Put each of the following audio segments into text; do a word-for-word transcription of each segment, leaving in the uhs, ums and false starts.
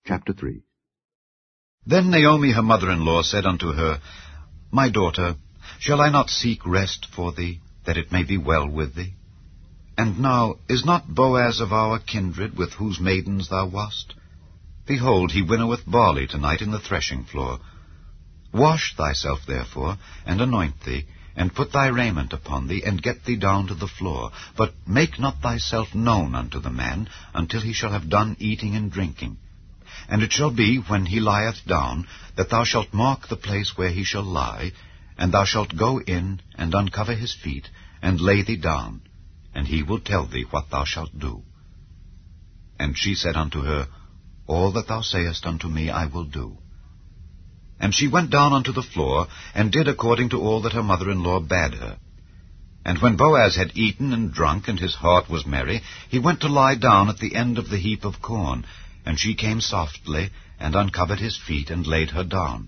Chapter three. Then Naomi her mother-in-law said unto her, My daughter, shall I not seek rest for thee, that it may be well with thee? And now, is not Boaz of our kindred, with whose maidens thou wast? Behold, he winnoweth barley tonight in the threshing floor. Wash thyself therefore, and anoint thee, and put thy raiment upon thee, and get thee down to the floor. But make not thyself known unto the man, until he shall have done eating and drinking. And it shall be, when he lieth down, that thou shalt mark the place where he shall lie, and thou shalt go in, and uncover his feet, and lay thee down, and he will tell thee what thou shalt do. And she said unto her, All that thou sayest unto me I will do. And she went down unto the floor, and did according to all that her mother-in-law bade her. And when Boaz had eaten and drunk, and his heart was merry, he went to lie down at the end of the heap of corn. And she came softly, and uncovered his feet, and laid her down.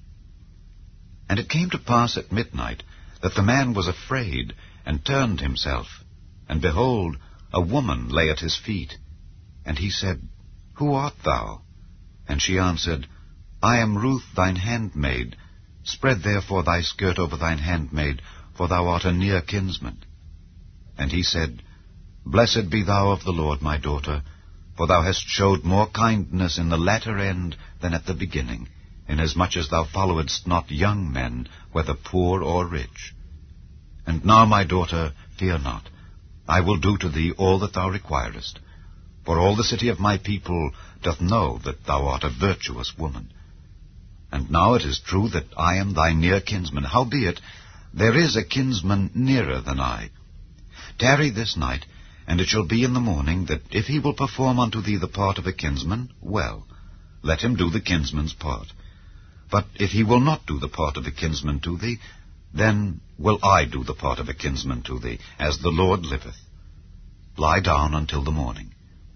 And it came to pass at midnight, that the man was afraid, and turned himself. And behold, a woman lay at his feet. And he said, Who art thou? And she answered, I am Ruth thine handmaid. Spread therefore thy skirt over thine handmaid, for thou art a near kinsman. And he said, Blessed be thou of the Lord, my daughter, for thou hast showed more kindness in the latter end than at the beginning, inasmuch as thou followedst not young men, whether poor or rich. And now, my daughter, fear not. I will do to thee all that thou requirest. For all the city of my people doth know that thou art a virtuous woman. And now it is true that I am thy near kinsman. Howbeit, there is a kinsman nearer than I. Tarry this night, and it shall be in the morning, that if he will perform unto thee the part of a kinsman, well, let him do the kinsman's part. But if he will not do the part of a kinsman to thee, then will I do the part of a kinsman to thee, as the Lord liveth. Lie down until the morning.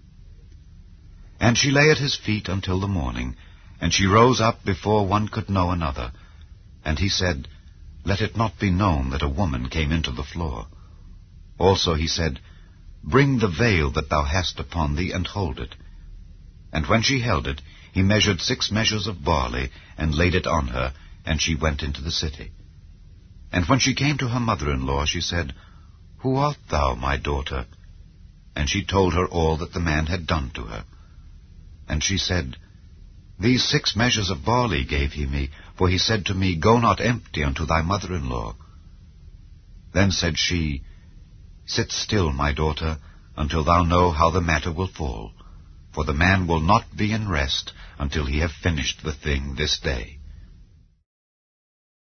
And she lay at his feet until the morning, and she rose up before one could know another. And he said, Let it not be known that a woman came into the floor. Also he said, Bring the veil that thou hast upon thee, and hold it. And when she held it, he measured six measures of barley, and laid it on her, and she went into the city. And when she came to her mother-in-law, she said, Who art thou, my daughter? And she told her all that the man had done to her. And she said, These six measures of barley gave he me, for he said to me, Go not empty unto thy mother-in-law. Then said she, Sit still, my daughter, until thou know how the matter will fall, for the man will not be in rest until he have finished the thing this day.